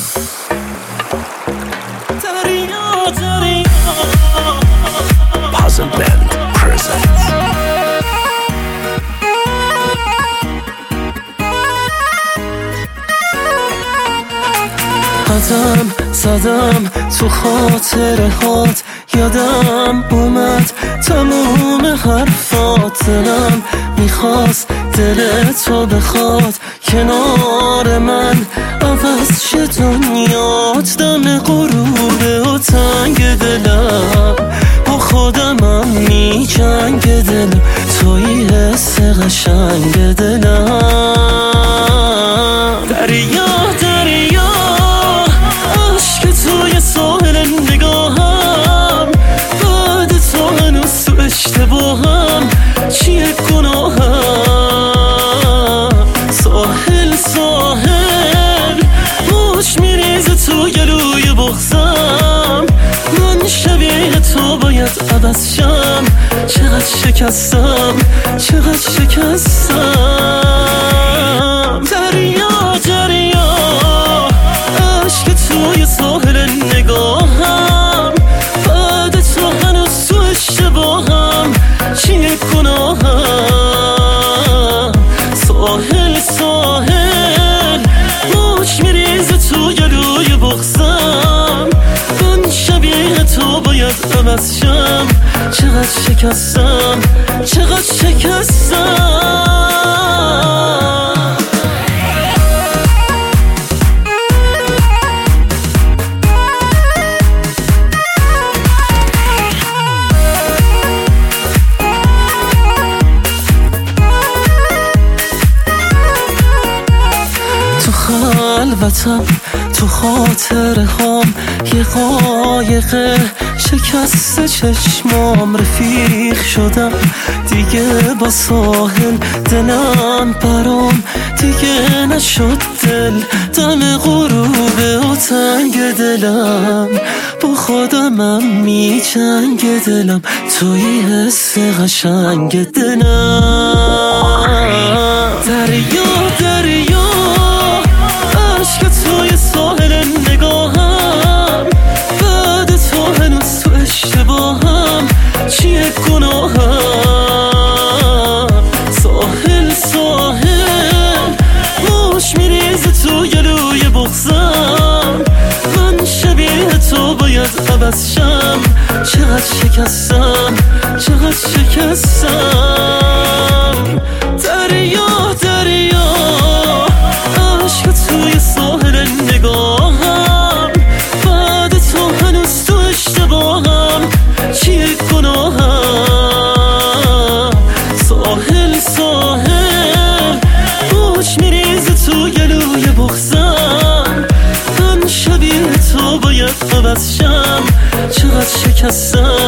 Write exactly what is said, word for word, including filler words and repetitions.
Puzzle Band presents قدم زدم تو خاطره هات، یادم اومد تموم حرفات. دلم میخواست دل تو بخواد کنار من، عوض شه دنیات. دم غروبه و تنگ دلم با خودمم می جنگ دلم، توی حس قشنگ دلم. دریا دریا عشق توی ساحل نگاهم، بعد تو هنوز تو اشتباهم. چیه گناهم؟ ساحل ساحل موش میریزه تو گلوی بغزم. من شبیه تو باید عوض شم، چقدر شکستم چقدر شکستم. دریا دریا عشق توی ساحل نگاهم، بعد تو هنوز تو اشتباهم. چیه گناهم؟ ساحل ساحل موج میریزه تو گلوی بغزم. من شبیه تو باید عوض شم، چقدر شکستم چقدر شکستم. تو خلوتم تو خاطره هام، یه قایقه شکست چشمام. رفیق شدم دیگه با ساحل، دلم برام دیگه نشد دل. دم غروبه و تنگ دلم با خودمم می جنگ دلم، توی حس قشنگ دلم. دریا دریا عشق توی ساحل نگاهم، بعد تو هنوز تو اشتباهم. چیه گناهم؟ ساحل ساحل موش میریزه تو گلوی بغزم. من شبیه تو باید عوض شم، چقدر شکستم چقدر شکستم. دریا دریا عشق توی ساحل نگاهم، بعد تو هنوز تو اشتباهم. چیه گناهم؟ ساحل ساحل موج میریزه تو گلوی بغزم. من شبیه تو باید عوض شم، چقدر شکستم